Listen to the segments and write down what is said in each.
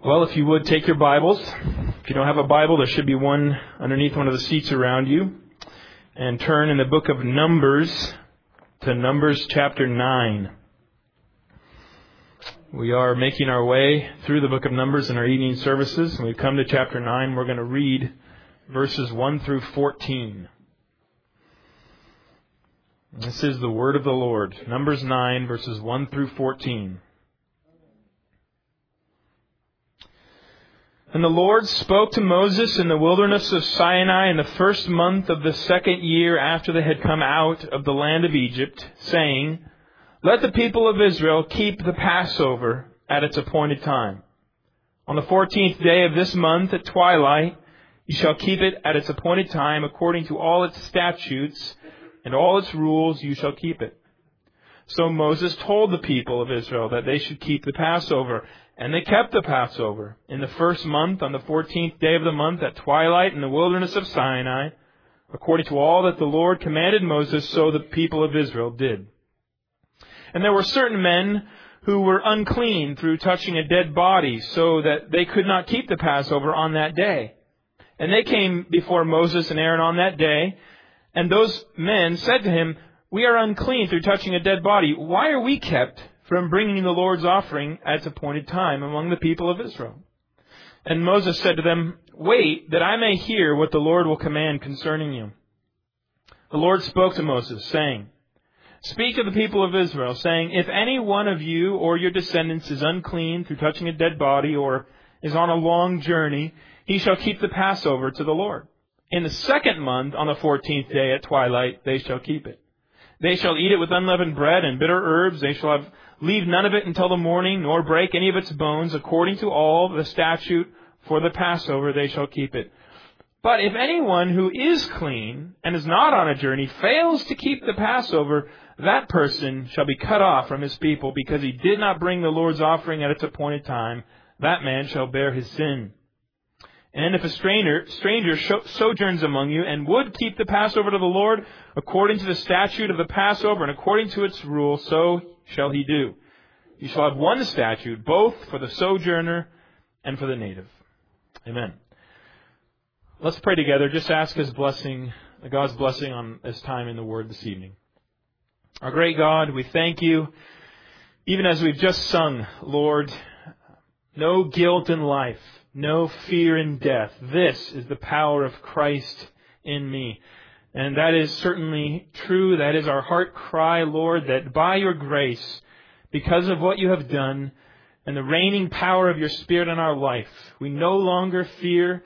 Well, if you would, take your Bibles. If you don't have a Bible, there should be one underneath one of the seats around you. And turn in the book of Numbers to Numbers chapter 9. We are making our way through the book of Numbers in our evening services. When we come to chapter 9, we're going to read verses 1 through 14. This is the word of the Lord. Numbers 9, verses 1 through 14. And the Lord spoke to Moses in the wilderness of Sinai in the first month of the second year after they had come out of the land of Egypt, saying, Let the people of Israel keep the Passover at its appointed time. On the 14th day of this month at twilight, you shall keep it at its appointed time according to all its statutes and all its rules you shall keep it. So Moses told the people of Israel that they should keep the Passover. And they kept the Passover in the first month on the 14th day of the month at twilight in the wilderness of Sinai, according to all that the Lord commanded Moses, so the people of Israel did. And there were certain men who were unclean through touching a dead body, so that they could not keep the Passover on that day. And they came before Moses and Aaron on that day, and those men said to him, We are unclean through touching a dead body. Why are we kept from bringing the Lord's offering at its appointed time among the people of Israel? And Moses said to them, Wait, that I may hear what the Lord will command concerning you. The Lord spoke to Moses, saying, Speak to the people of Israel, saying, If any one of you or your descendants is unclean through touching a dead body or is on a long journey, he shall keep the Passover to the Lord. In the second month, on the 14th day at twilight, they shall keep it. They shall eat it with unleavened bread and bitter herbs. They shall leave none of it until the morning, nor break any of its bones. According to all the statute for the Passover, they shall keep it. But if anyone who is clean and is not on a journey fails to keep the Passover, that person shall be cut off from his people, because he did not bring the Lord's offering at its appointed time. That man shall bear his sin. And if a stranger sojourns among you and would keep the Passover to the Lord, according to the statute of the Passover and according to its rule, so shall he do. You shall have one statute, both for the sojourner and for the native. Amen. Let's pray together. Just ask His blessing, God's blessing on this time in the Word this evening. Our great God, we thank You, even as we've just sung, Lord, no guilt in life, no fear in death. This is the power of Christ in me. And that is certainly true. That is our heart cry, Lord, that by Your grace, because of what You have done and the reigning power of Your Spirit in our life, we no longer fear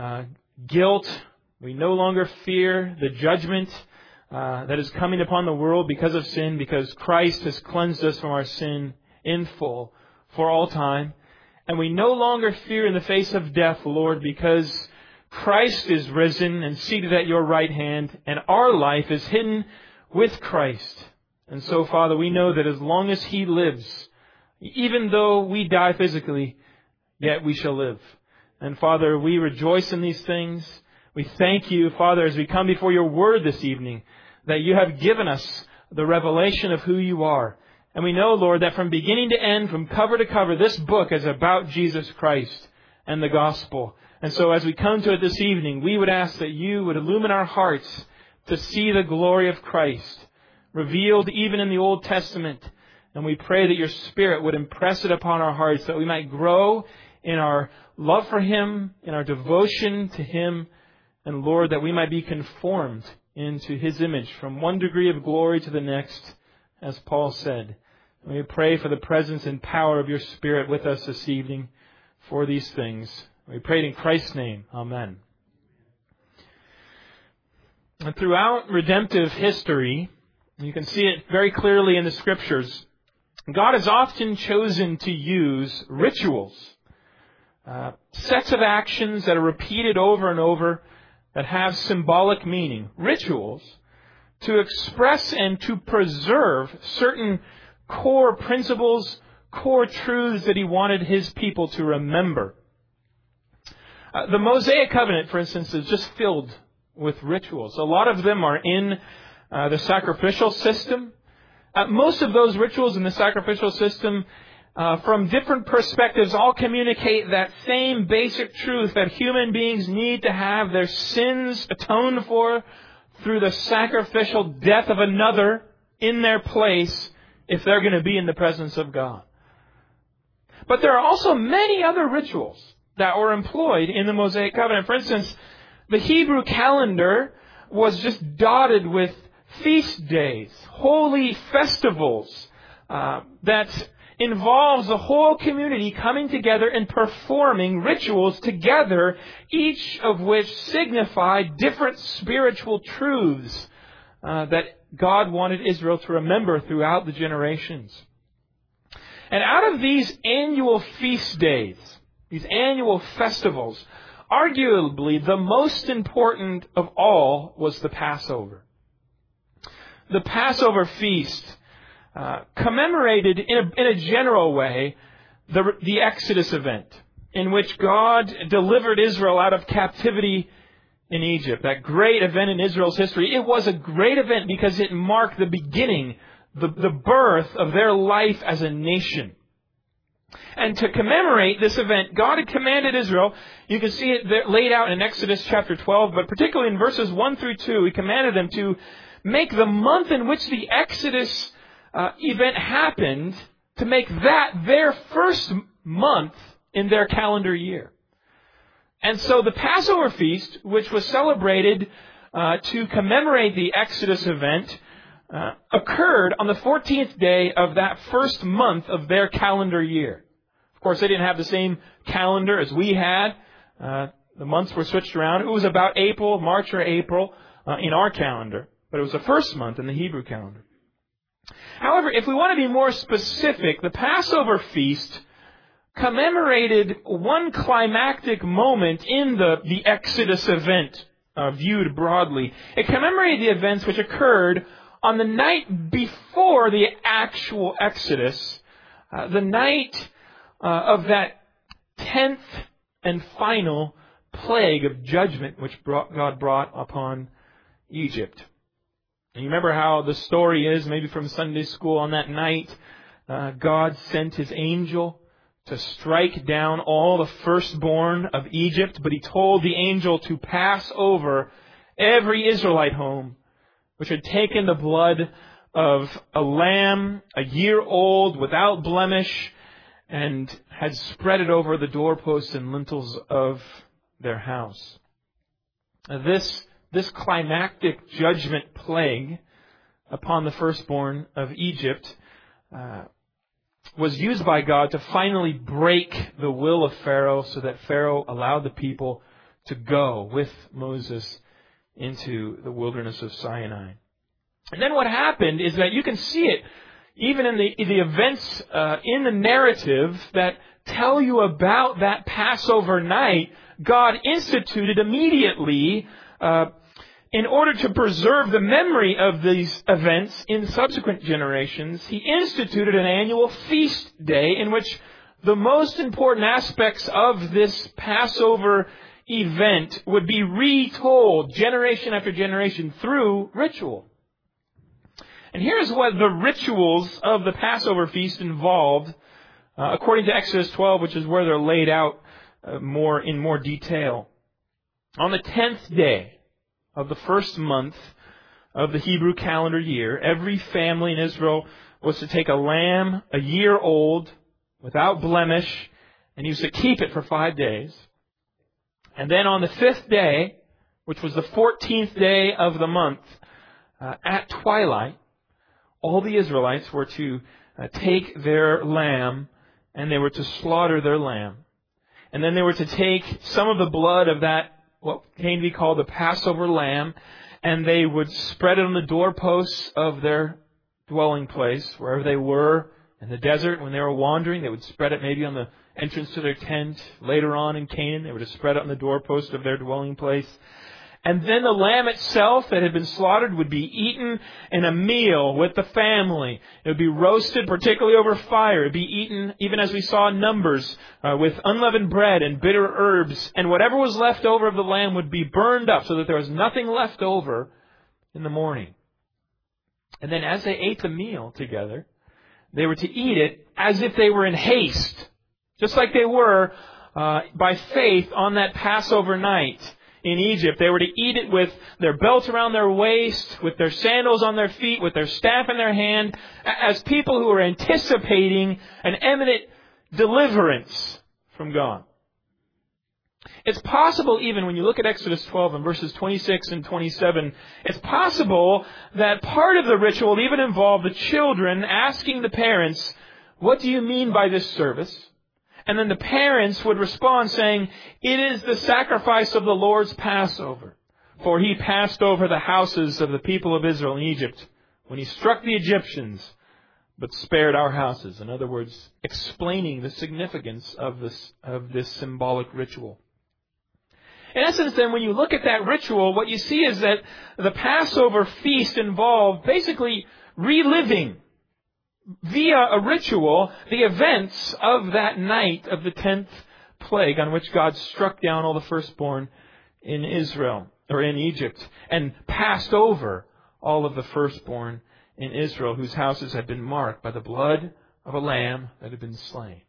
guilt. We no longer fear the judgment that is coming upon the world because of sin, because Christ has cleansed us from our sin in full for all time. And we no longer fear in the face of death, Lord, because Christ is risen and seated at Your right hand, and our life is hidden with Christ. And so, Father, we know that as long as He lives, even though we die physically, yet we shall live. And Father, we rejoice in these things. We thank You, Father, as we come before Your Word this evening, that You have given us the revelation of who You are. And we know, Lord, that from beginning to end, from cover to cover, this book is about Jesus Christ and the gospel. And so as we come to it this evening, we would ask that You would illumine our hearts to see the glory of Christ revealed even in the Old Testament. And we pray that Your Spirit would impress it upon our hearts, that we might grow in our love for Him, in our devotion to Him, and Lord, that we might be conformed into His image from one degree of glory to the next, as Paul said. And we pray for the presence and power of Your Spirit with us this evening for these things. We pray it in Christ's name. Amen. And throughout redemptive history, you can see it very clearly in the Scriptures, God has often chosen to use rituals, sets of actions that are repeated over and over that have symbolic meaning, rituals, to express and to preserve certain core principles, core truths that He wanted His people to remember. The Mosaic Covenant, for instance, is just filled with rituals. A lot of them are in the sacrificial system. Most of those rituals in the sacrificial system from different perspectives, all communicate that same basic truth that human beings need to have their sins atoned for through the sacrificial death of another in their place if they're going to be in the presence of God. But there are also many other rituals that were employed in the Mosaic Covenant. For instance, the Hebrew calendar was just dotted with feast days, holy festivals that involves the whole community coming together and performing rituals together, each of which signify different spiritual truths that God wanted Israel to remember throughout the generations. And out of these annual feast days, these annual festivals, arguably the most important of all was the Passover. The Passover feast commemorated in a general way the Exodus event in which God delivered Israel out of captivity in Egypt. That great event in Israel's history. It was a great event because it marked the beginning, the birth of their life as a nation. And to commemorate this event, God had commanded Israel, you can see it there laid out in Exodus chapter 12, but particularly in verses 1 through 2, He commanded them to make the month in which the Exodus event happened, to make that their first month in their calendar year. And so the Passover feast, which was celebrated to commemorate the Exodus event, occurred on the 14th day of that first month of their calendar year. Of course, they didn't have the same calendar as we had. The months were switched around. It was about March or April in our calendar, but it was the first month in the Hebrew calendar. However, if we want to be more specific, the Passover feast commemorated one climactic moment in the Exodus event, viewed broadly. It commemorated the events which occurred on the night before the actual Exodus, the night of that 10th and final plague of judgment which God brought upon Egypt. And you remember how the story is, maybe from Sunday school, on that night, God sent His angel to strike down all the firstborn of Egypt, but He told the angel to pass over every Israelite home which had taken the blood of a lamb, a year old, without blemish, and had spread it over the doorposts and lintels of their house. This climactic judgment plague upon the firstborn of Egypt was used by God to finally break the will of Pharaoh so that Pharaoh allowed the people to go with Moses into the wilderness of Sinai. And then what happened is that you can see it even in the events in the narrative that tell you about that Passover night. God instituted immediately in order to preserve the memory of these events in subsequent generations, He instituted an annual feast day in which the most important aspects of this Passover event would be retold generation after generation through ritual. And here's what the rituals of the Passover feast involved, according to Exodus 12, which is where they're laid out in more detail. On the 10th day of the first month of the Hebrew calendar year, every family in Israel was to take a lamb, a year old, without blemish, and he was to keep it for 5 days. And then on the 5th day, which was the 14th day of the month, at twilight, all the Israelites were to take their lamb, and they were to slaughter their lamb. And then they were to take some of the blood of that, what came to be called the Passover lamb, and they would spread it on the doorposts of their dwelling place, wherever they were in the desert. When they were wandering, they would spread it maybe on the entrance to their tent. Later on in Canaan, they were to spread it on the doorpost of their dwelling place. And then the lamb itself that had been slaughtered would be eaten in a meal with the family. It would be roasted, particularly over fire. It would be eaten, even as we saw in Numbers, with unleavened bread and bitter herbs. And whatever was left over of the lamb would be burned up so that there was nothing left over in the morning. And then as they ate the meal together, they were to eat it as if they were in haste, just like they were by faith on that Passover night in Egypt. They were to eat it with their belt around their waist, with their sandals on their feet, with their staff in their hand, as people who were anticipating an imminent deliverance from God. It's possible, even when you look at Exodus 12 and verses 26 and 27, it's possible that part of the ritual even involved the children asking the parents, "What do you mean by this service?" And then the parents would respond saying, "It is the sacrifice of the Lord's Passover. For He passed over the houses of the people of Israel in Egypt when He struck the Egyptians, but spared our houses." In other words, explaining the significance of this symbolic ritual. In essence, then, when you look at that ritual, what you see is that the Passover feast involved basically reliving via a ritual the events of that night of the 10th plague on which God struck down all the firstborn in Israel, or in Egypt, and passed over all of the firstborn in Israel whose houses had been marked by the blood of a lamb that had been slain.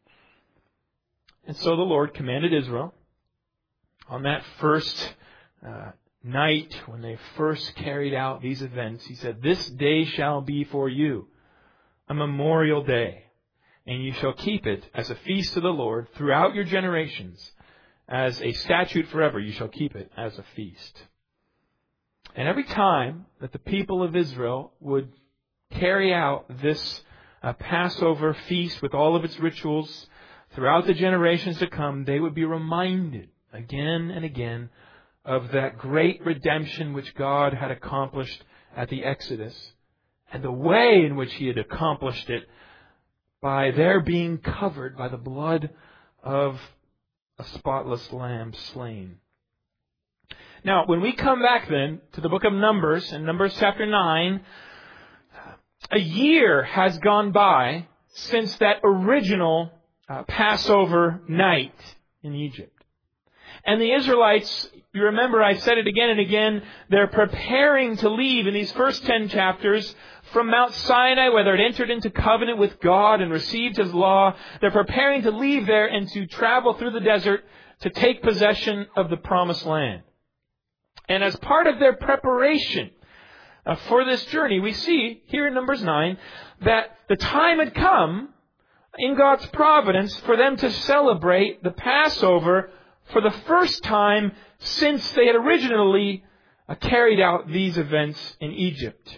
And so the Lord commanded Israel on that first night when they first carried out these events. He said, "This day shall be for you a memorial day, and you shall keep it as a feast to the Lord throughout your generations. As a statute forever, you shall keep it as a feast." And every time that the people of Israel would carry out this Passover feast with all of its rituals throughout the generations to come, they would be reminded again and again of that great redemption which God had accomplished at the Exodus, and the way in which He had accomplished it by their being covered by the blood of a spotless lamb slain. Now, when we come back then to the book of Numbers, in Numbers chapter 9, a year has gone by since that original Passover night in Egypt. And the Israelites, you remember I said it again and again, they're preparing to leave in these first 10 chapters from Mount Sinai, where they'd entered into covenant with God and received His law. They're preparing to leave there and to travel through the desert to take possession of the promised land. And as part of their preparation for this journey, we see here in Numbers 9 that the time had come in God's providence for them to celebrate the Passover for the first time since they had originally carried out these events in Egypt.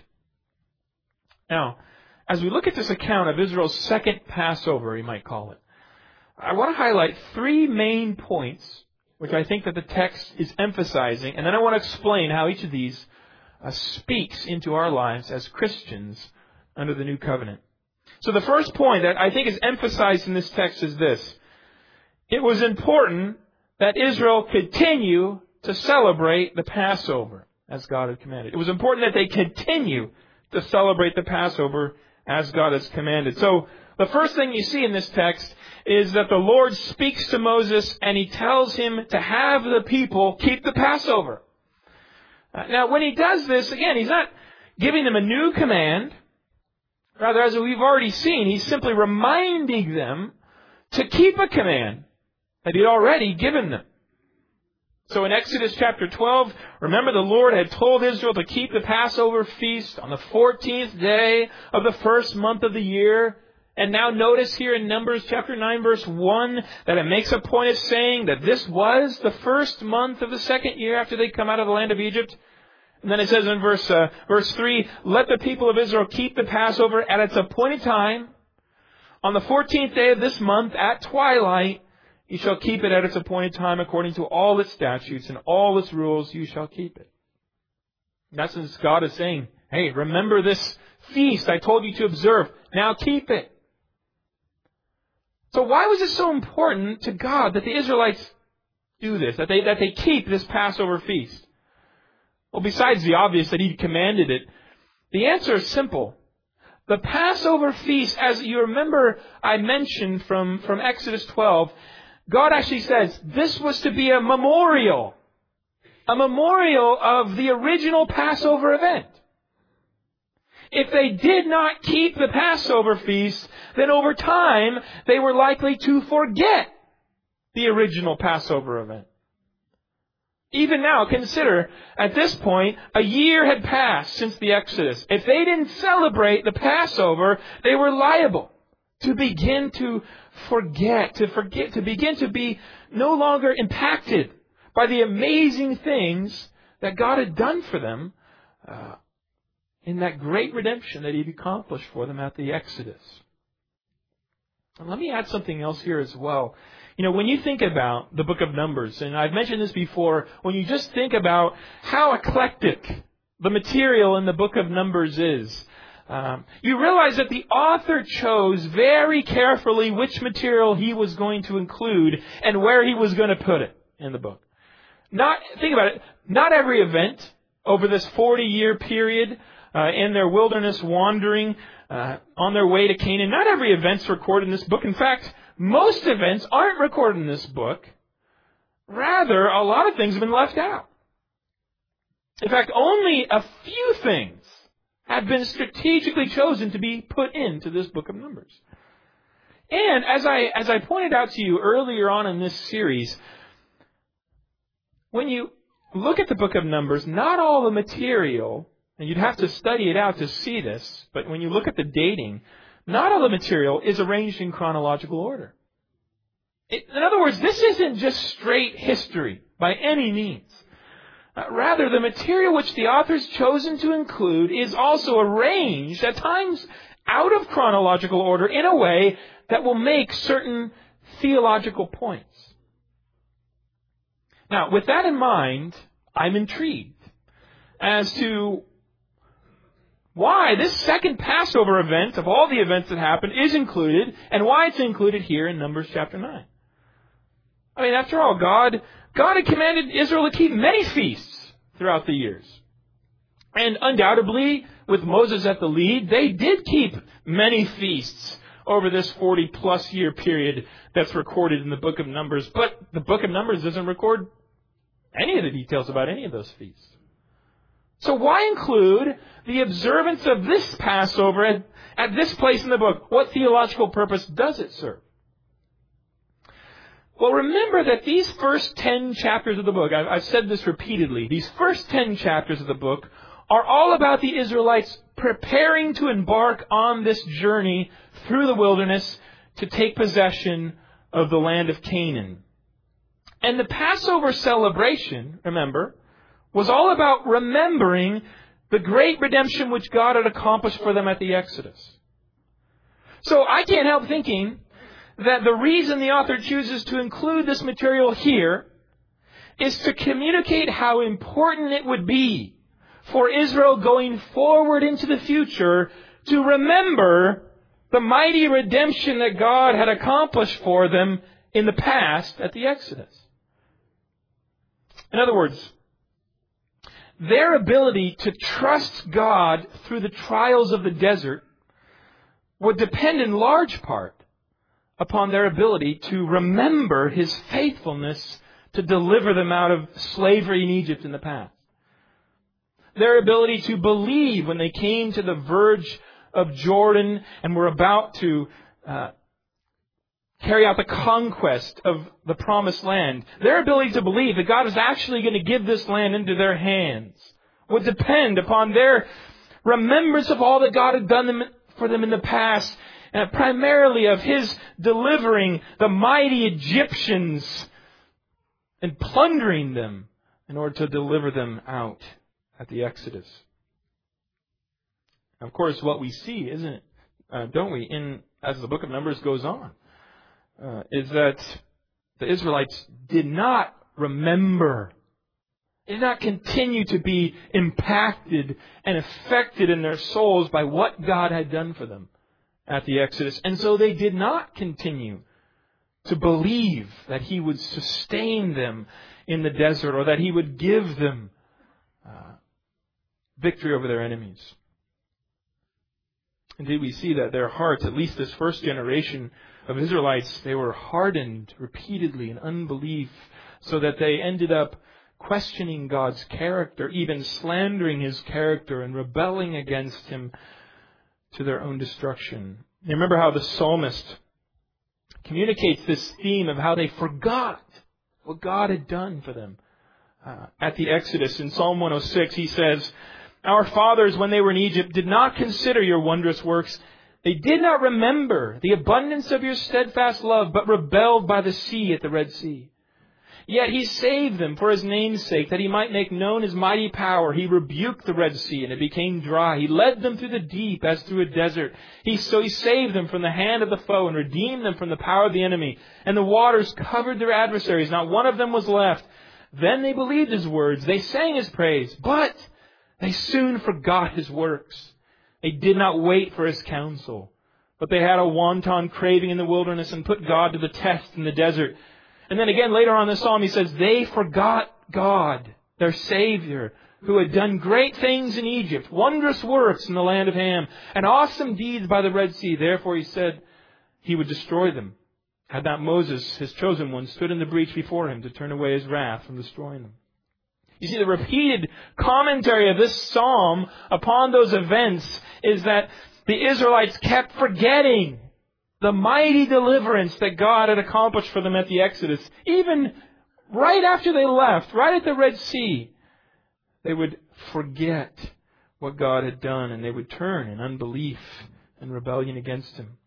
Now, as we look at this account of Israel's second Passover, you might call it, I want to highlight three main points which I think that the text is emphasizing, and then I want to explain how each of these speaks into our lives as Christians under the new covenant. So the first point that I think is emphasized in this text is this: it was important that Israel continue to celebrate the Passover as God had commanded. It was important that they continue to celebrate the Passover as God has commanded. So the first thing you see in this text is that the Lord speaks to Moses and He tells him to have the people keep the Passover. Now, when He does this, again, He's not giving them a new command. Rather, as we've already seen, He's simply reminding them to keep a command that He'd already given them. So in Exodus chapter 12, remember the Lord had told Israel to keep the Passover feast on the 14th day of the first month of the year. And now notice here in Numbers chapter 9 verse 1 that it makes a point of saying that this was the first month of the second year after they come out of the land of Egypt. And then it says in verse 3, "Let the people of Israel keep the Passover at its appointed time. On the 14th day of this month at twilight, you shall keep it at its appointed time according to all its statutes and all its rules, you shall keep it." In essence, God is saying, hey, remember this feast I told you to observe. Now keep it. So why was it so important to God that the Israelites do this, that they keep this Passover feast? Well, besides the obvious that He commanded it, the answer is simple. The Passover feast, as you remember I mentioned from Exodus 12, God actually says this was to be a memorial of the original Passover event. if they did not keep the Passover feast, then over time they were likely to forget the original Passover event. Even now, consider, at this point, a year had passed since the Exodus. If they didn't celebrate the Passover, they were liable to begin to forget, to begin to be no longer impacted by the amazing things that God had done for them in that great redemption that He'd accomplished for them at the Exodus. And let me add something else here as well. When you think about the book of Numbers, and I've mentioned this before, when you just think about how eclectic the material in the book of Numbers is, you realize that the author chose very carefully which material he was going to include and where he was going to put it in the book. Think about it, not every event over this 40-year period in their wilderness wandering on their way to Canaan, not every event's recorded in this book. In fact, most events aren't recorded in this book. Rather, a lot of things have been left out. In fact, only a few things have been strategically chosen to be put into this book of Numbers. And as I pointed out to you earlier on in this series, when you look at the book of Numbers, not all the material, and you'd have to study it out to see this, but when you look at the dating, not all the material is arranged in chronological order. In other words, this isn't just straight history by any means. Rather, the material which the author's chosen to include is also arranged, at times out of chronological order, in a way that will make certain theological points. Now, with that in mind, I'm intrigued as to why this second Passover event, of all the events that happened, is included, and why it's included here in Numbers chapter 9. I mean, after all, God had commanded Israel to keep many feasts throughout the years. And undoubtedly, with Moses at the lead, they did keep many feasts over this 40-plus year period that's recorded in the book of Numbers. But the book of Numbers doesn't record any of the details about any of those feasts. So why include the observance of this Passover at this place in the book? What theological purpose does it serve? Well, remember that these first 10 chapters of the book, I've said this repeatedly, these first 10 chapters of the book are all about the Israelites preparing to embark on this journey through the wilderness to take possession of the land of Canaan. And the Passover celebration, remember, was all about remembering the great redemption which God had accomplished for them at the Exodus. So I can't help thinking that the reason the author chooses to include this material here is to communicate how important it would be for Israel going forward into the future to remember the mighty redemption that God had accomplished for them in the past at the Exodus. In other words, their ability to trust God through the trials of the desert would depend in large part upon their ability to remember His faithfulness to deliver them out of slavery in Egypt in the past. Their ability to believe when they came to the verge of Jordan and were about to carry out the conquest of the promised land. Their ability to believe that God was actually going to give this land into their hands would depend upon their remembrance of all that God had done for them in the past, and primarily of His delivering the mighty Egyptians and plundering them in order to deliver them out at the Exodus. Of course, what we see, isn't it, don't we, as the book of Numbers goes on, is that the Israelites did not remember, did not continue to be impacted and affected in their souls by what God had done for them at the Exodus. And so they did not continue to believe that He would sustain them in the desert or that He would give them victory over their enemies. Indeed, we see that their hearts, at least this first generation of Israelites, they were hardened repeatedly in unbelief, so that they ended up questioning God's character, even slandering His character and rebelling against Him to their own destruction. You remember how the psalmist communicates this theme of how they forgot what God had done for them. At the Exodus, in Psalm 106, he says, "Our fathers, when they were in Egypt, did not consider your wondrous works. They did not remember the abundance of your steadfast love, but rebelled by the sea at the Red Sea. Yet He saved them for His name's sake, that He might make known His mighty power. He rebuked the Red Sea, and it became dry. He led them through the deep as through a desert. He saved them from the hand of the foe and redeemed them from the power of the enemy. And the waters covered their adversaries. Not one of them was left. Then they believed His words. They sang His praise, but they soon forgot His works. They did not wait for His counsel, but they had a wanton craving in the wilderness and put God to the test in the desert." And then again later on in the psalm he says, "They forgot God, their Savior, who had done great things in Egypt, wondrous works in the land of Ham, and awesome deeds by the Red Sea. Therefore He said He would destroy them, had not Moses, His chosen one, stood in the breach before Him to turn away His wrath from destroying them." You see, the repeated commentary of this psalm upon those events is that the Israelites kept forgetting the mighty deliverance that God had accomplished for them at the Exodus. Even right after they left, right at the Red Sea, they would forget what God had done, and they would turn in unbelief and rebellion against Him.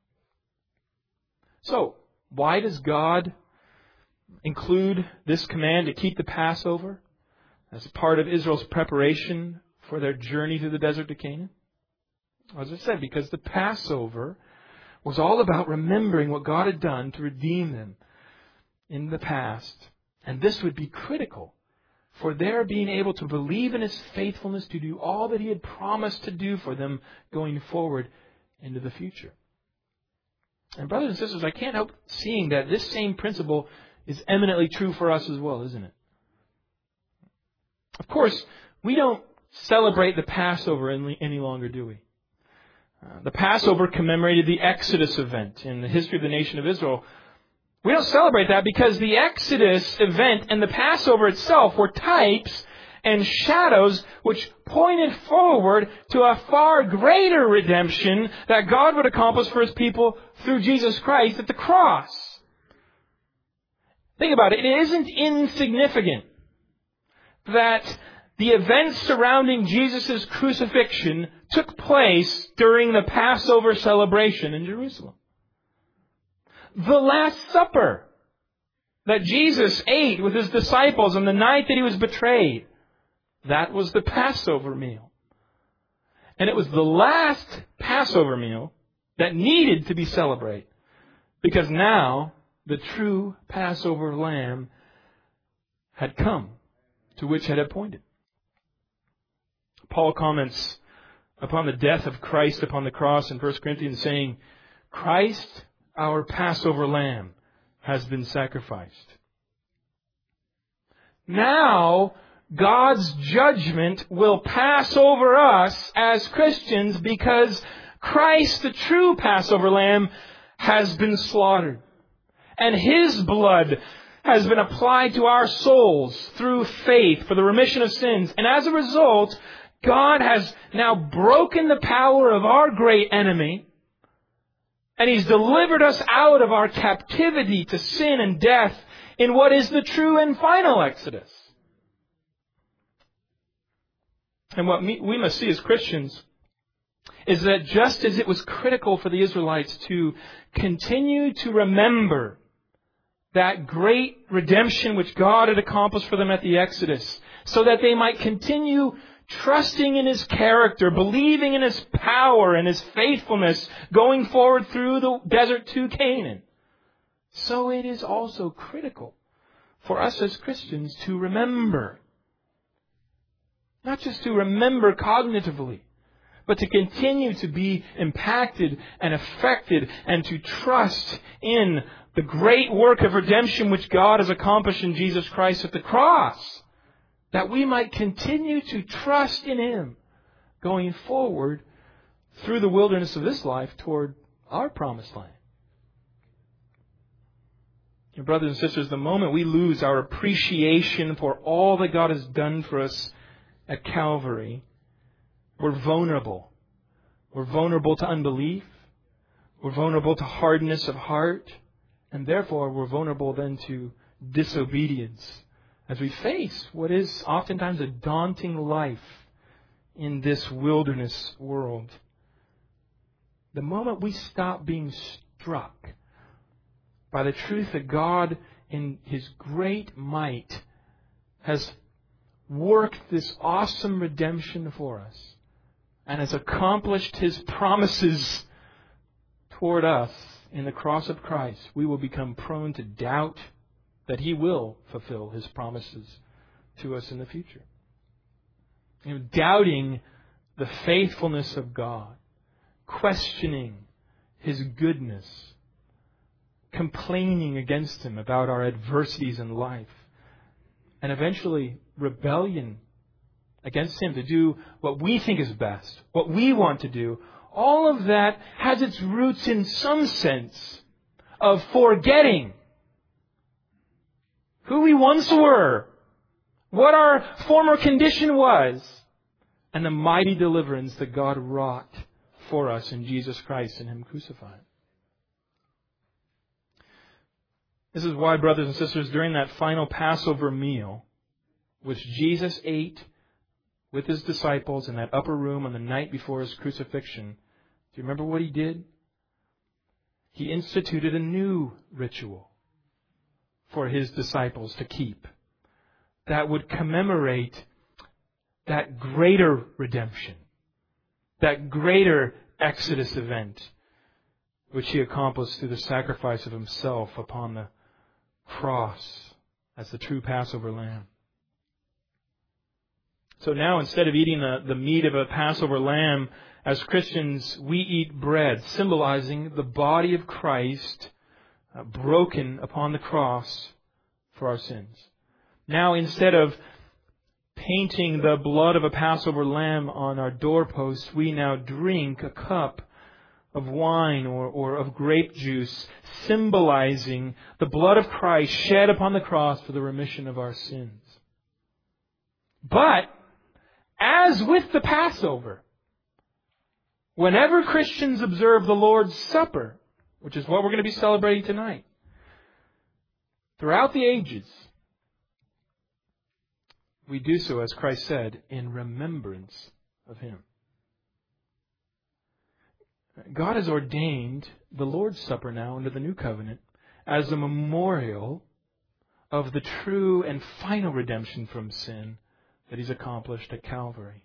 So, why does God include this command to keep the Passover as part of Israel's preparation for their journey through the desert to Canaan? As I said, because the Passover was all about remembering what God had done to redeem them in the past. And this would be critical for their being able to believe in His faithfulness to do all that He had promised to do for them going forward into the future. And brothers and sisters, I can't help seeing that this same principle is eminently true for us as well, isn't it? Of course, we don't celebrate the Passover any longer, do we? The Passover commemorated the Exodus event in the history of the nation of Israel. We don't celebrate that because the Exodus event and the Passover itself were types and shadows which pointed forward to a far greater redemption that God would accomplish for His people through Jesus Christ at the cross. Think about it. It isn't insignificant that the events surrounding Jesus' crucifixion took place during the Passover celebration in Jerusalem. The Last Supper that Jesus ate with His disciples on the night that He was betrayed, that was the Passover meal. And it was the last Passover meal that needed to be celebrated, because now the true Passover lamb had come, to which had appointed. Paul comments upon the death of Christ upon the cross in 1 Corinthians saying, "Christ, our Passover lamb, has been sacrificed." Now, God's judgment will pass over us as Christians because Christ, the true Passover lamb, has been slaughtered. And His blood has been applied to our souls through faith for the remission of sins. And as a result, God has now broken the power of our great enemy, and He's delivered us out of our captivity to sin and death in what is the true and final Exodus. And what we must see as Christians is that just as it was critical for the Israelites to continue to remember that great redemption which God had accomplished for them at the Exodus, so that they might continue trusting in His character, believing in His power and His faithfulness going forward through the desert to Canaan, so it is also critical for us as Christians to remember. Not just to remember cognitively, but to continue to be impacted and affected and to trust in the great work of redemption which God has accomplished in Jesus Christ at the cross, that we might continue to trust in Him going forward through the wilderness of this life toward our promised land. Brothers and sisters, the moment we lose our appreciation for all that God has done for us at Calvary, we're vulnerable. We're vulnerable to unbelief. We're vulnerable to hardness of heart. And therefore, we're vulnerable then to disobedience as we face what is oftentimes a daunting life in this wilderness world. The moment we stop being struck by the truth that God, in His great might, has worked this awesome redemption for us and has accomplished His promises toward us in the cross of Christ, we will become prone to doubt that He will fulfill His promises to us in the future. Doubting the faithfulness of God, questioning His goodness, complaining against Him about our adversities in life, and eventually rebellion against Him to do what we think is best, what we want to do. All of that has its roots in some sense of forgetting who we once were, what our former condition was, and the mighty deliverance that God wrought for us in Jesus Christ and Him crucified. This is why, brothers and sisters, during that final Passover meal, which Jesus ate with His disciples in that upper room on the night before His crucifixion, do you remember what He did? He instituted a new ritual for His disciples to keep that would commemorate that greater redemption, that greater Exodus event, which He accomplished through the sacrifice of Himself upon the cross as the true Passover lamb. So now, instead of eating the meat of a Passover lamb, as Christians, we eat bread, symbolizing the body of Christ broken upon the cross for our sins. Now, instead of painting the blood of a Passover lamb on our doorposts, we now drink a cup of wine or of grape juice, symbolizing the blood of Christ shed upon the cross for the remission of our sins. But, as with the Passover, whenever Christians observe the Lord's Supper, which is what we're going to be celebrating tonight, throughout the ages, we do so, as Christ said, in remembrance of Him. God has ordained the Lord's Supper now under the New Covenant as a memorial of the true and final redemption from sin that He's accomplished at Calvary.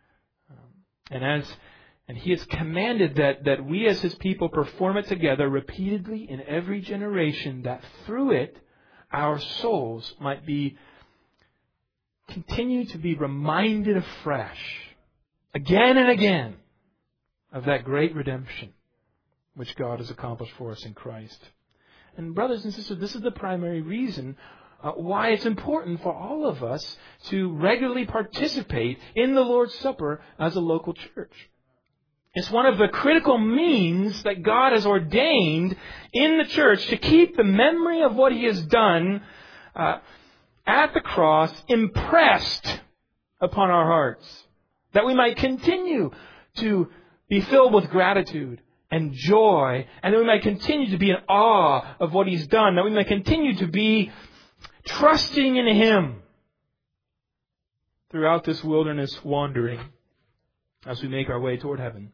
And He has commanded that we as His people perform it together repeatedly in every generation, that through it our souls might continue to be reminded afresh, again and again, of that great redemption which God has accomplished for us in Christ. And brothers and sisters, this is the primary reason why it's important for all of us to regularly participate in the Lord's Supper as a local church. It's one of the critical means that God has ordained in the church to keep the memory of what He has done at the cross impressed upon our hearts, that we might continue to be filled with gratitude and joy, and that we might continue to be in awe of what He's done, that we might continue to be trusting in Him throughout this wilderness wandering as we make our way toward heaven.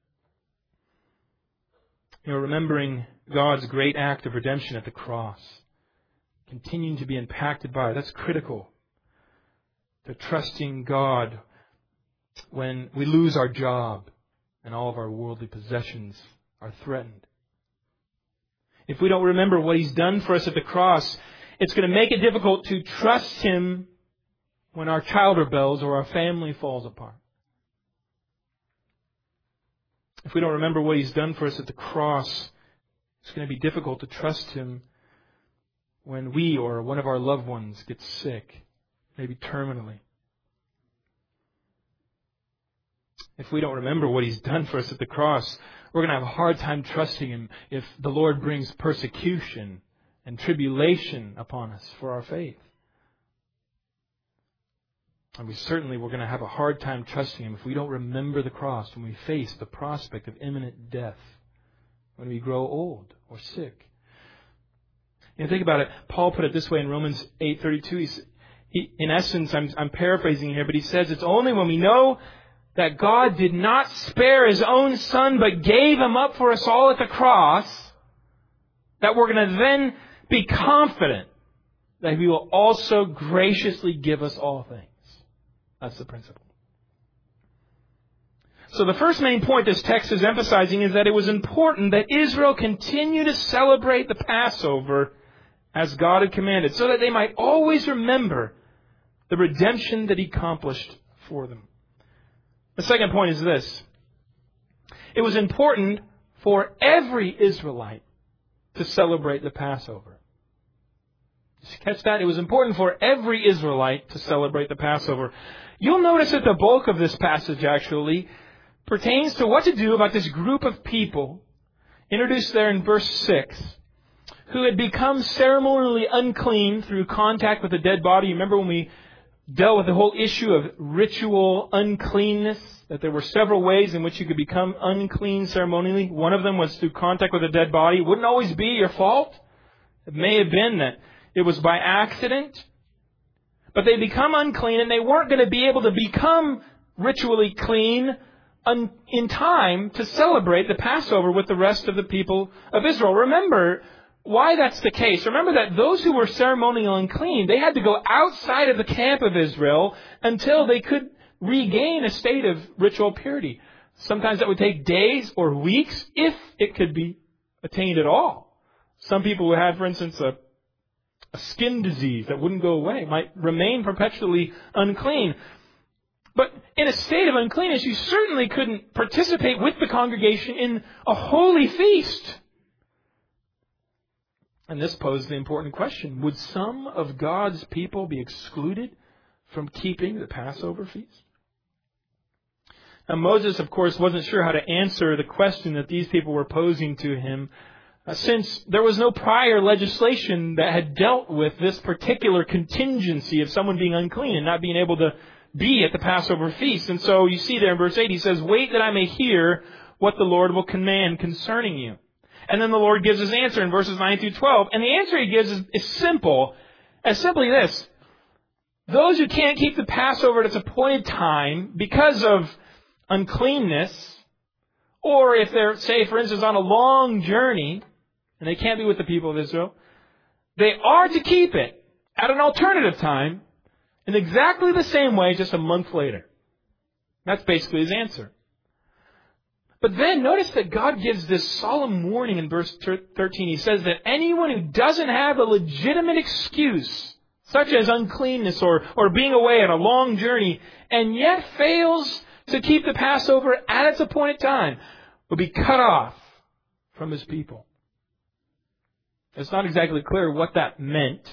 Remembering God's great act of redemption at the cross, continuing to be impacted by it, that's critical to trusting God when we lose our job and all of our worldly possessions are threatened. If we don't remember what He's done for us at the cross, it's going to make it difficult to trust Him when our child rebels or our family falls apart. If we don't remember what He's done for us at the cross, it's going to be difficult to trust Him when we or one of our loved ones gets sick, maybe terminally. If we don't remember what He's done for us at the cross, we're going to have a hard time trusting Him if the Lord brings persecution and tribulation upon us for our faith. And we're going to have a hard time trusting Him if we don't remember the cross when we face the prospect of imminent death, when we grow old or sick. Think about it. Paul put it this way in Romans 8:32. In essence, I'm paraphrasing here, but he says it's only when we know that God did not spare His own Son, but gave Him up for us all at the cross, that we're going to then be confident that He will also graciously give us all things. That's the principle. So the first main point this text is emphasizing is that it was important that Israel continue to celebrate the Passover as God had commanded, so that they might always remember the redemption that He accomplished for them. The second point is this. It was important for every Israelite to celebrate the Passover. Did you catch that? It was important for every Israelite to celebrate the Passover. You'll notice that the bulk of this passage actually pertains to what to do about this group of people introduced there in verse 6 who had become ceremonially unclean through contact with a dead body. You remember when we dealt with the whole issue of ritual uncleanness, that there were several ways in which you could become unclean ceremonially. One of them was through contact with a dead body. It wouldn't always be your fault. It may have been that it was by accident. But they become unclean, and they weren't going to be able to become ritually clean in time to celebrate the Passover with the rest of the people of Israel. Remember why that's the case. Remember that those who were ceremonially unclean, they had to go outside of the camp of Israel until they could regain a state of ritual purity. Sometimes that would take days or weeks, if it could be attained at all. Some people who had, for instance, a skin disease that wouldn't go away might remain perpetually unclean. But in a state of uncleanness, you certainly couldn't participate with the congregation in a holy feast. And this posed the important question. Would some of God's people be excluded from keeping the Passover feast? Now Moses, of course, wasn't sure how to answer the question that these people were posing to him, since there was no prior legislation that had dealt with this particular contingency of someone being unclean and not being able to be at the Passover feast. And so you see there in verse 8, he says, "Wait that I may hear what the Lord will command concerning you." And then the Lord gives his answer in verses 9 through 12. And the answer He gives is simple, as simply this. Those who can't keep the Passover at its appointed time because of uncleanness, or if they're, say, for instance, on a long journey, and they can't be with the people of Israel, they are to keep it at an alternative time in exactly the same way just a month later. That's basically his answer. But then notice that God gives this solemn warning in verse 13. He says that anyone who doesn't have a legitimate excuse, such as uncleanness or being away on a long journey, and yet fails to keep the Passover at its appointed time, will be cut off from His people. It's not exactly clear what that meant.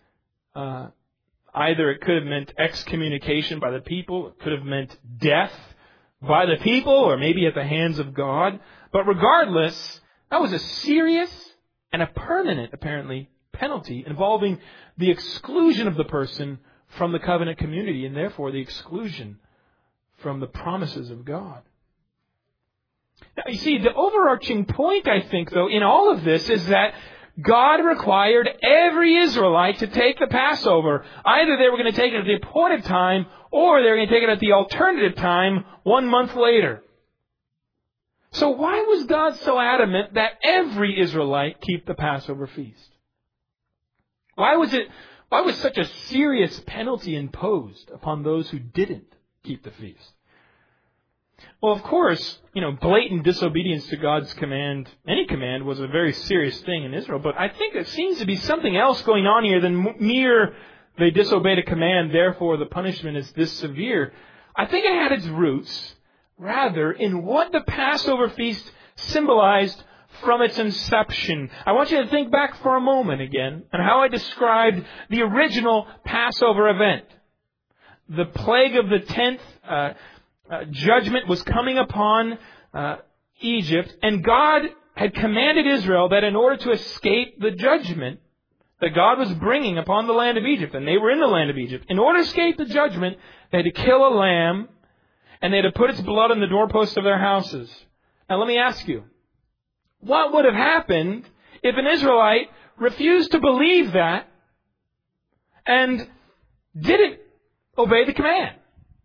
Either it could have meant excommunication by the people, it could have meant death by the people, or maybe at the hands of God. But regardless, that was a serious and a permanent, apparently, penalty involving the exclusion of the person from the covenant community, and therefore the exclusion from the promises of God. Now, you see, the overarching point, I think, though, in all of this is that God required every Israelite to take the Passover. Either they were going to take it at the appointed time, or they were going to take it at the alternative time 1 month later. So why was God so adamant that every Israelite keep the Passover feast? Why was such a serious penalty imposed upon those who didn't keep the feast? Well, of course, blatant disobedience to God's command, any command, was a very serious thing in Israel. But I think there seems to be something else going on here than mere they disobeyed a command, therefore the punishment is this severe. I think it had its roots, rather, in what the Passover feast symbolized from its inception. I want you to think back for a moment again on how I described the original Passover event. The plague of the 10th judgment was coming upon Egypt, and God had commanded Israel that in order to escape the judgment, that God was bringing upon the land of Egypt, and they were in the land of Egypt. In order to escape the judgment, they had to kill a lamb, and they had to put its blood on the doorposts of their houses. Now let me ask you, what would have happened if an Israelite refused to believe that and didn't obey the command?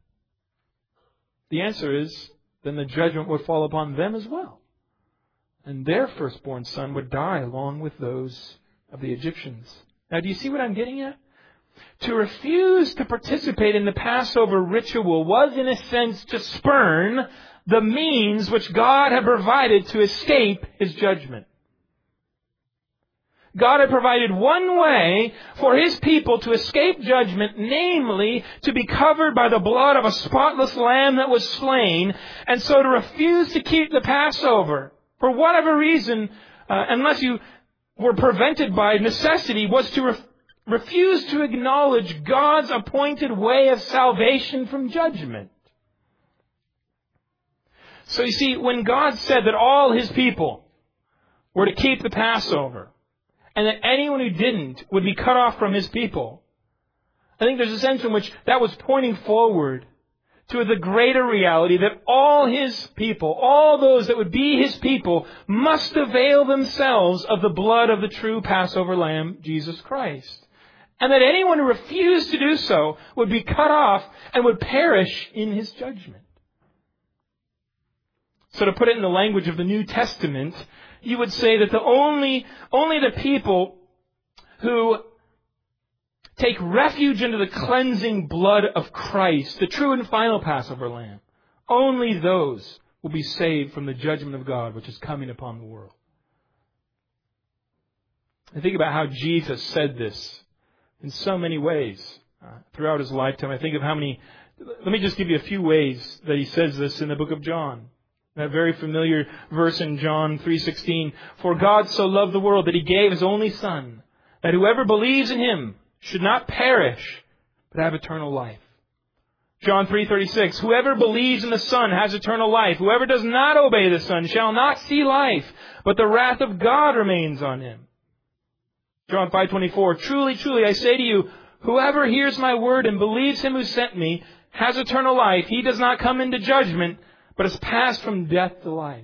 The answer is, then the judgment would fall upon them as well. And their firstborn son would die along with those of the Egyptians. Now, do you see what I'm getting at? To refuse to participate in the Passover ritual was, in a sense, to spurn the means which God had provided to escape His judgment. God had provided one way for His people to escape judgment, namely to be covered by the blood of a spotless lamb that was slain, and so to refuse to keep the Passover, for whatever reason, unless you were prevented by necessity, was to refuse to acknowledge God's appointed way of salvation from judgment. So you see, when God said that all His people were to keep the Passover, and that anyone who didn't would be cut off from His people, I think there's a sense in which that was pointing forward to the greater reality that all His people, all those that would be His people, must avail themselves of the blood of the true Passover Lamb, Jesus Christ. And that anyone who refused to do so would be cut off and would perish in His judgment. So to put it in the language of the New Testament, you would say that only the people who take refuge into the cleansing blood of Christ, the true and final Passover Lamb, only those will be saved from the judgment of God which is coming upon the world. And think about how Jesus said this in so many ways throughout His lifetime. I think of how many... Let me just give you a few ways that He says this in the book of John. That very familiar verse in John 3:16. For God so loved the world that He gave His only Son, that whoever believes in Him should not perish, but have eternal life. John 3:36. Whoever believes in the Son has eternal life. Whoever does not obey the Son shall not see life, but the wrath of God remains on him. John 5:24. Truly, truly, I say to you, whoever hears my word and believes Him who sent me has eternal life. He does not come into judgment, but has passed from death to life.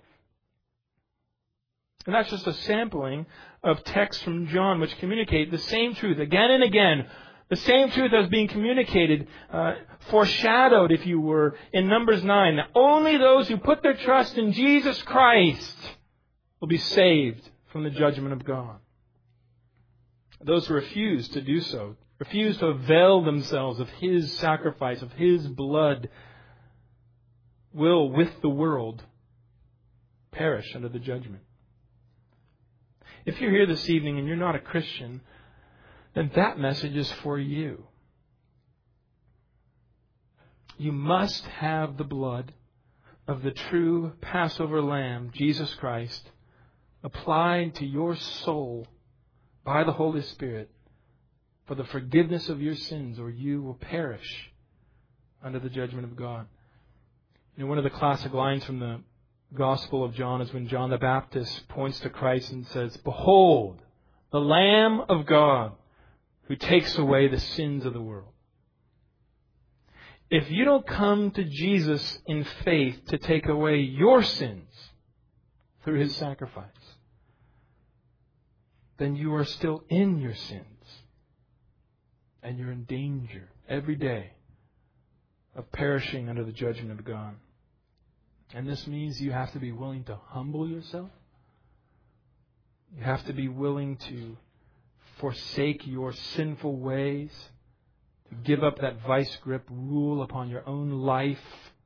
And that's just a sampling of texts from John which communicate the same truth again and again. The same truth that was being communicated, foreshadowed, if you were, in Numbers 9. That only those who put their trust in Jesus Christ will be saved from the judgment of God. Those who refuse to do so, refuse to avail themselves of His sacrifice, of His blood, will, with the world, perish under the judgment. If you're here this evening and you're not a Christian, then that message is for you. You must have the blood of the true Passover Lamb, Jesus Christ, applied to your soul by the Holy Spirit for the forgiveness of your sins, or you will perish under the judgment of God. You know, one of the classic lines from the Gospel of John is when John the Baptist points to Christ and says, "Behold, the Lamb of God who takes away the sins of the world." If you don't come to Jesus in faith to take away your sins through His sacrifice, then you are still in your sins. And you're in danger every day of perishing under the judgment of God. And this means you have to be willing to humble yourself. You have to be willing to forsake your sinful ways, to give up that vice grip rule upon your own life,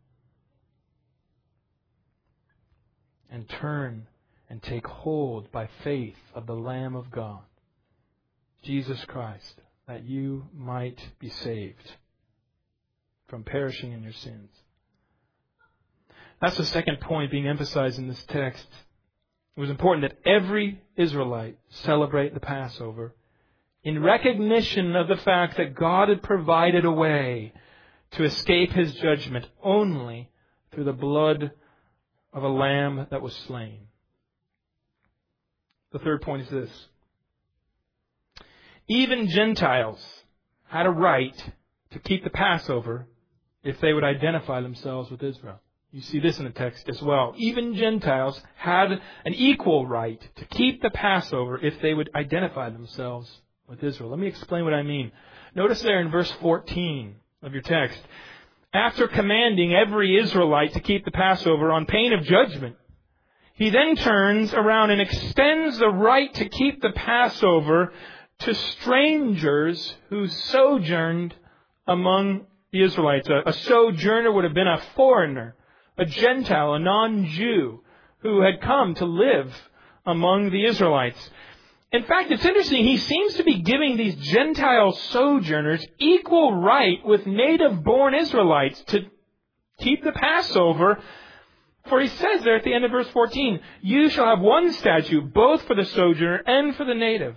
and turn and take hold by faith of the Lamb of God, Jesus Christ, that you might be saved from perishing in your sins. That's the second point being emphasized in this text. It was important that every Israelite celebrate the Passover in recognition of the fact that God had provided a way to escape His judgment only through the blood of a lamb that was slain. The third point is this. Even Gentiles had a right to keep the Passover if they would identify themselves with Israel. You see this in the text as well. Even Gentiles had an equal right to keep the Passover if they would identify themselves with Israel. Let me explain what I mean. Notice there in verse 14 of your text, after commanding every Israelite to keep the Passover on pain of judgment, he then turns around and extends the right to keep the Passover to strangers who sojourned among the Israelites. A sojourner would have been a foreigner, a Gentile, a non-Jew who had come to live among the Israelites. In fact, it's interesting, he seems to be giving these Gentile sojourners equal right with native-born Israelites to keep the Passover. For he says there at the end of verse 14, you shall have one statute, both for the sojourner and for the native.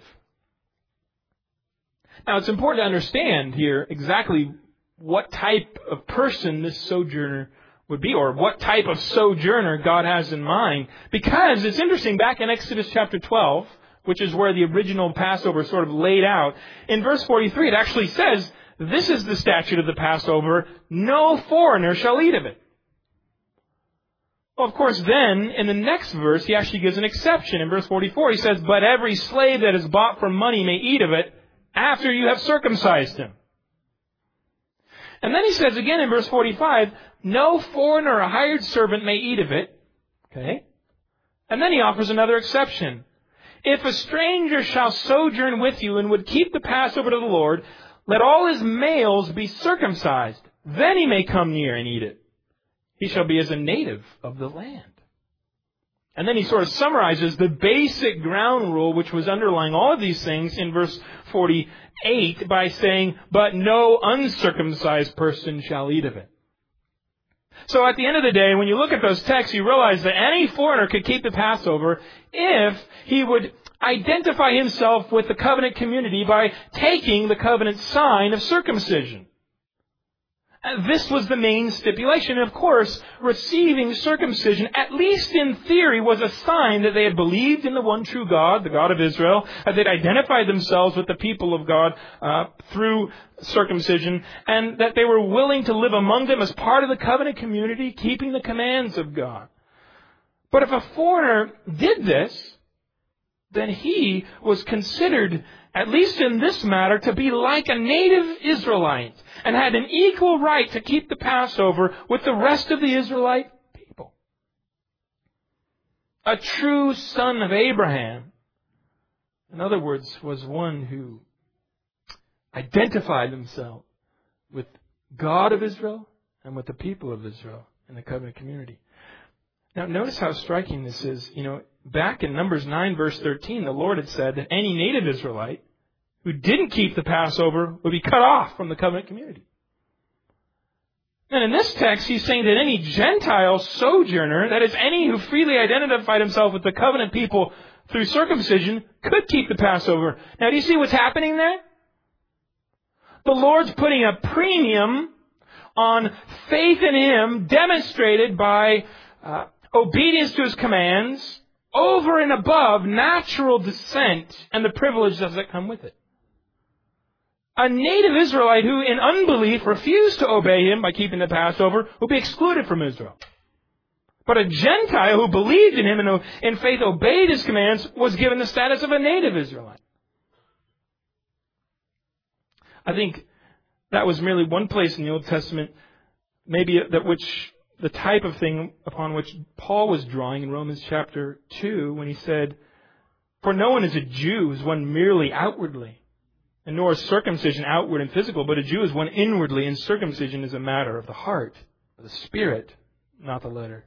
Now, it's important to understand here exactly what type of person this sojourner would be, or what type of sojourner God has in mind. Because it's interesting, back in Exodus chapter 12, which is where the original Passover is sort of laid out, in verse 43 it actually says, this is the statute of the Passover, no foreigner shall eat of it. Well, of course, then, in the next verse, he actually gives an exception. In verse 44, he says, but every slave that is bought for money may eat of it after you have circumcised him. And then he says again in verse 45, no foreigner or hired servant may eat of it. Okay? And then he offers another exception. If a stranger shall sojourn with you and would keep the Passover to the Lord, let all his males be circumcised. Then he may come near and eat it. He shall be as a native of the land. And then he sort of summarizes the basic ground rule which was underlying all of these things in verse 48 by saying, but no uncircumcised person shall eat of it. So at the end of the day, when you look at those texts, you realize that any foreigner could keep the Passover if he would identify himself with the covenant community by taking the covenant sign of circumcision. This was the main stipulation. And of course, receiving circumcision, at least in theory, was a sign that they had believed in the one true God, the God of Israel, that they'd identified themselves with the people of God through circumcision, and that they were willing to live among them as part of the covenant community, keeping the commands of God. But if a foreigner did this, then he was considered, at least in this matter, to be like a native Israelite and had an equal right to keep the Passover with the rest of the Israelite people. A true son of Abraham, in other words, was one who identified himself with God of Israel and with the people of Israel in the covenant community. Now, notice how striking this is. Back in Numbers 9, verse 13, the Lord had said that any native Israelite who didn't keep the Passover would be cut off from the covenant community. And in this text, he's saying that any Gentile sojourner, that is, any who freely identified himself with the covenant people through circumcision, could keep the Passover. Now, do you see what's happening there? The Lord's putting a premium on faith in Him demonstrated by obedience to His commands over and above natural descent and the privileges that come with it. A native Israelite who in unbelief refused to obey Him by keeping the Passover will be excluded from Israel. But a Gentile who believed in Him and in faith obeyed His commands was given the status of a native Israelite. I think that was merely one place in the Old Testament, maybe the type of thing upon which Paul was drawing in Romans chapter 2 when he said, for no one is a Jew who is one merely outwardly, and nor is circumcision outward and physical, but a Jew is one inwardly, and circumcision is a matter of the heart, of the spirit, not the letter.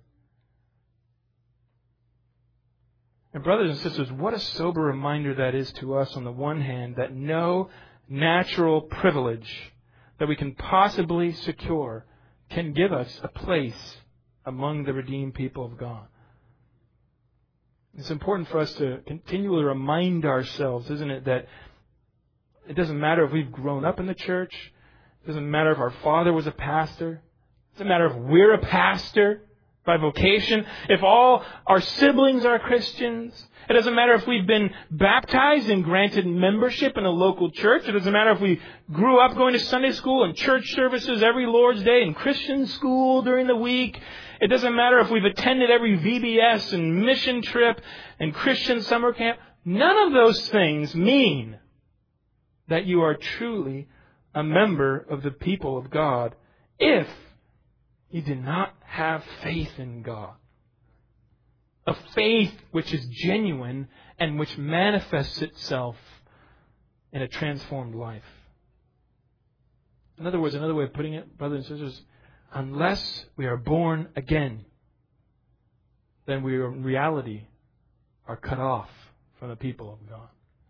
And brothers and sisters, what a sober reminder that is to us on the one hand, that no natural privilege that we can possibly secure can give us a place among the redeemed people of God. It's important for us to continually remind ourselves, isn't it, that it doesn't matter if we've grown up in the church. It doesn't matter if our father was a pastor. It doesn't matter if we're a pastor. by vocation, if all our siblings are Christians, it doesn't matter if we've been baptized and granted membership in a local church. It doesn't matter if we grew up going to Sunday school and church services every Lord's Day and Christian school during the week. It doesn't matter if we've attended every VBS and mission trip and Christian summer camp. None of those things mean that you are truly a member of the people of God if you do not have faith in God. A faith which is genuine and which manifests itself in a transformed life. In other words, another way of putting it, brothers and sisters, unless we are born again, then we in reality are cut off from the people of God.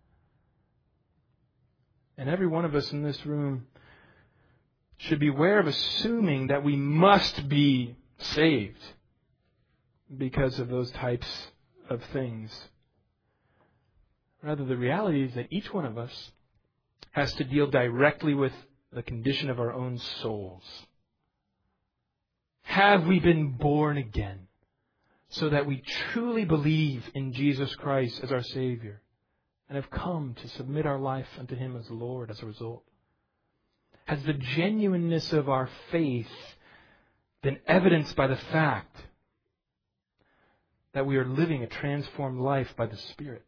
And every one of us in this room should beware of assuming that we must be saved because of those types of things. Rather, the reality is that each one of us has to deal directly with the condition of our own souls. Have we been born again so that we truly believe in Jesus Christ as our Savior and have come to submit our life unto Him as Lord as a result? Has the genuineness of our faith been evidenced by the fact that we are living a transformed life by the Spirit?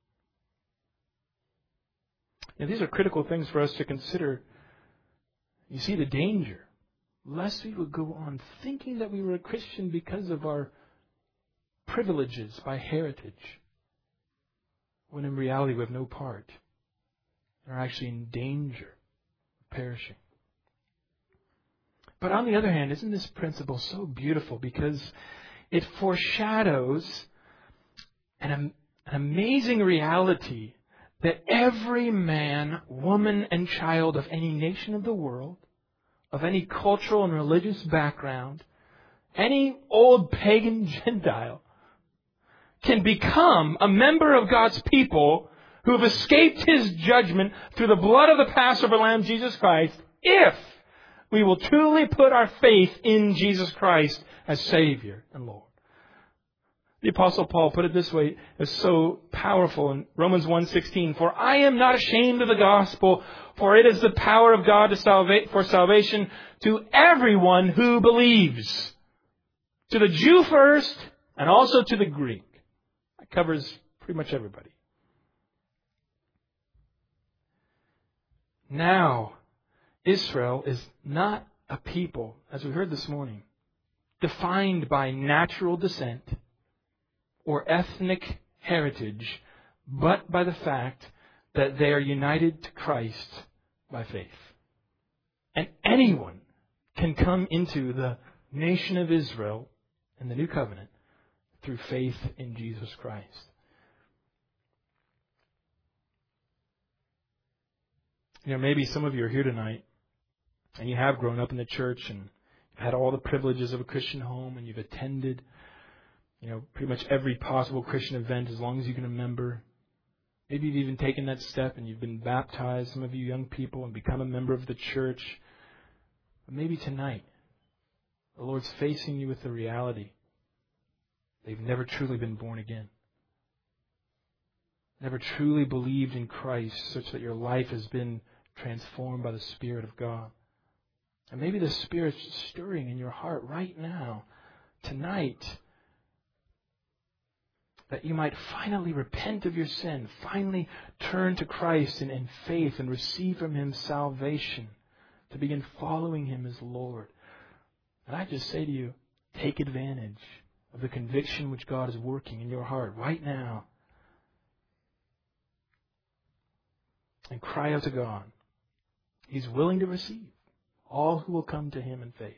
Now, these are critical things for us to consider. You see the danger, lest we would go on thinking that we were a Christian because of our privileges by heritage, when in reality we have no part and are actually in danger of perishing. But on the other hand, isn't this principle so beautiful because it foreshadows an amazing reality that every man, woman, and child of any nation of the world, of any cultural and religious background, any old pagan Gentile, can become a member of God's people who have escaped His judgment through the blood of the Passover Lamb, Jesus Christ, if we will truly put our faith in Jesus Christ as Savior and Lord. The Apostle Paul put it this way, it's so powerful in Romans 1:16, "For I am not ashamed of the gospel, for it is the power of God for salvation to everyone who believes." To the Jew first, and also to the Greek. That covers pretty much everybody. Now, Israel is not a people, as we heard this morning, defined by natural descent or ethnic heritage, but by the fact that they are united to Christ by faith. And anyone can come into the nation of Israel in the new covenant through faith in Jesus Christ. Maybe some of you are here tonight and you have grown up in the church and you've had all the privileges of a Christian home and you've attended pretty much every possible Christian event as long as you can remember. Maybe you've even taken that step and you've been baptized, some of you young people, and become a member of the church. But maybe tonight, the Lord's facing you with the reality they've never truly been born again. Never truly believed in Christ such that your life has been transformed by the Spirit of God. And maybe the Spirit's stirring in your heart right now, tonight, that you might finally repent of your sin, finally turn to Christ in faith and receive from Him salvation, to begin following Him as Lord. And I just say to you, take advantage of the conviction which God is working in your heart right now. And cry out to God. He's willing to receive all who will come to Him in faith.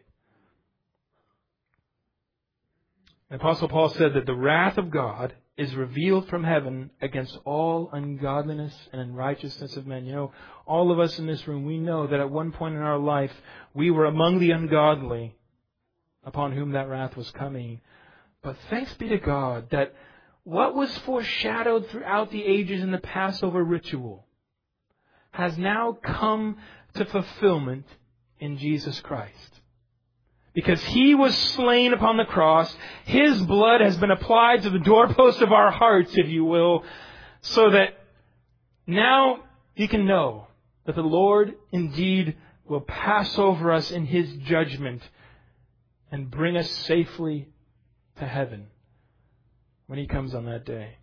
The Apostle Paul said that the wrath of God is revealed from heaven against all ungodliness and unrighteousness of men. All of us in this room, we know that at one point in our life, we were among the ungodly upon whom that wrath was coming. But thanks be to God that what was foreshadowed throughout the ages in the Passover ritual has now come to fulfillment in Jesus Christ. because He was slain upon the cross. His blood has been applied to the doorpost of our hearts, if you will, so that now you can know that the Lord indeed will pass over us in His judgment and bring us safely to heaven when He comes on that day.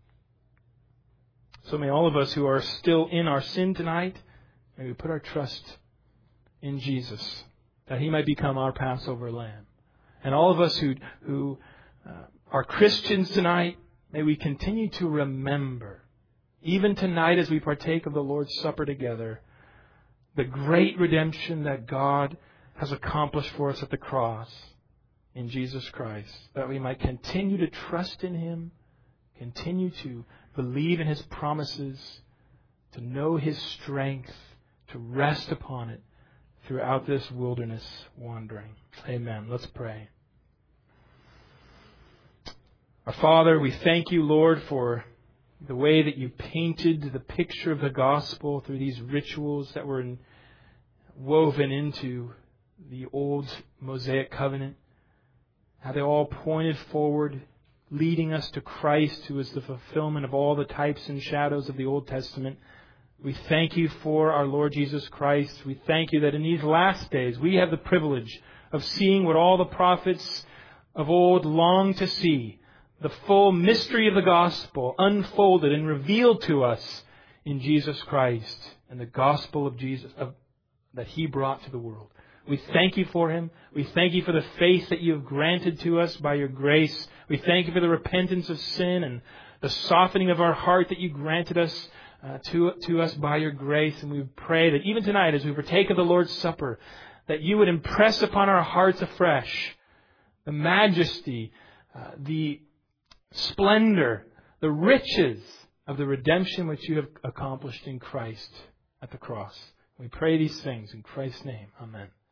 So may all of us who are still in our sin tonight, may we put our trust in Jesus, that He might become our Passover lamb. And all of us who are Christians tonight, may we continue to remember, even tonight as we partake of the Lord's Supper together, the great redemption that God has accomplished for us at the cross in Jesus Christ, that we might continue to trust in Him, continue to believe in His promises, to know His strength, to rest upon it throughout this wilderness wandering. Amen. Let's pray. Our Father, we thank You, Lord, for the way that You painted the picture of the gospel through these rituals that were woven into the old Mosaic covenant. How they all pointed forward, leading us to Christ, who is the fulfillment of all the types and shadows of the Old Testament. We thank You for our Lord Jesus Christ. We thank You that in these last days we have the privilege of seeing what all the prophets of old longed to see, the full mystery of the gospel unfolded and revealed to us in Jesus Christ and the gospel of Jesus that He brought to the world. We thank You for Him. We thank You for the faith that You have granted to us by Your grace. We thank You for the repentance of sin and the softening of our heart that You granted us to us by Your grace. And we pray that even tonight, as we partake of the Lord's Supper, that You would impress upon our hearts afresh the majesty, the splendor, the riches of the redemption which You have accomplished in Christ at the cross. We pray these things in Christ's name. Amen.